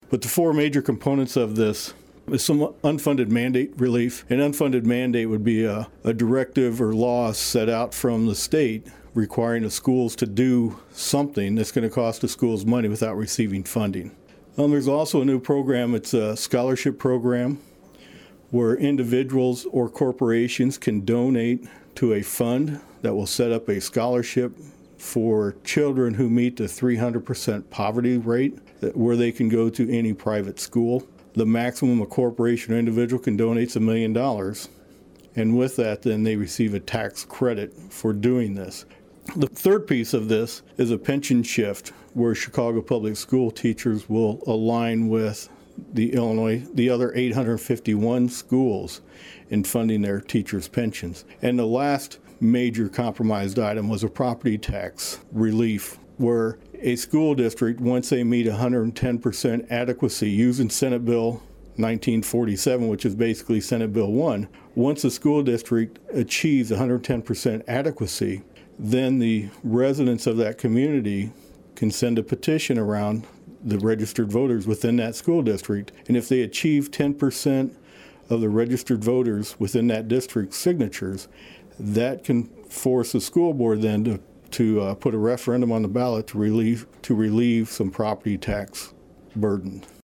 But the four major components of this is some unfunded mandate relief. An unfunded mandate would be a directive or law set out from the state requiring the schools to do something that's going to cost the schools money without receiving funding. There's also a new program. It's a scholarship program where individuals or corporations can donate to a fund that will set up a scholarship for children who meet the 300% poverty rate, where they can go to any private school. The maximum a corporation or individual can donate is $1 million. And with that, then they receive a tax credit for doing this. The third piece of this is a pension shift, where Chicago Public School teachers will align with the other 851 schools in funding their teachers' pensions. And the last major compromised item was a property tax relief, where a school district, once they meet 110% adequacy using Senate Bill 1947, which is basically Senate Bill 1, once a school district achieves 110% adequacy, then the residents of that community can send a petition around the registered voters within that school district. And if they achieve 10% of the registered voters within that district's signatures, that can force the school board then to put a referendum on the ballot to relieve some property tax burden.